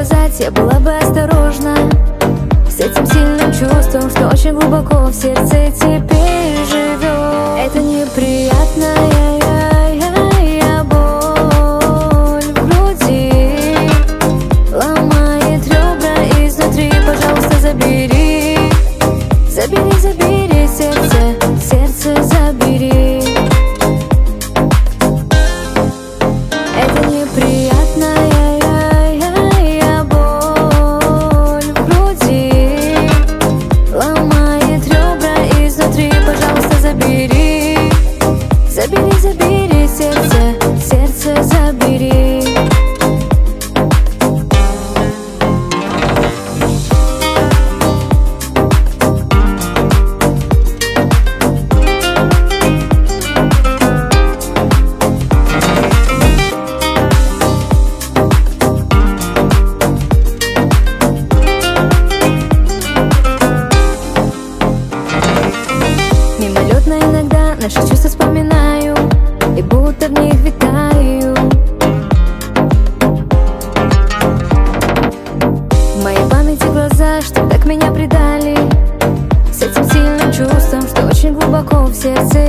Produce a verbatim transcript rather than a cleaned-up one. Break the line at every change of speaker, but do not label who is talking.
сказать, я была бы осторожна с этим сильным чувством, что очень глубоко в сердце теперь живет. Это неприятная боль в груди, ломает ребра изнутри. Пожалуйста, забери, забери, забери сердце, сердце забери. Это неприятная боль в груди, ломает ребра изнутри. Пожалуйста, забери, забери, забери сердце, сердце забери. Мимолетно иногда наши чувства вспоминаю и будто в них витаю. В моей памяти глаза, что так меня предали, с этим сильным чувством, что очень глубоко в сердце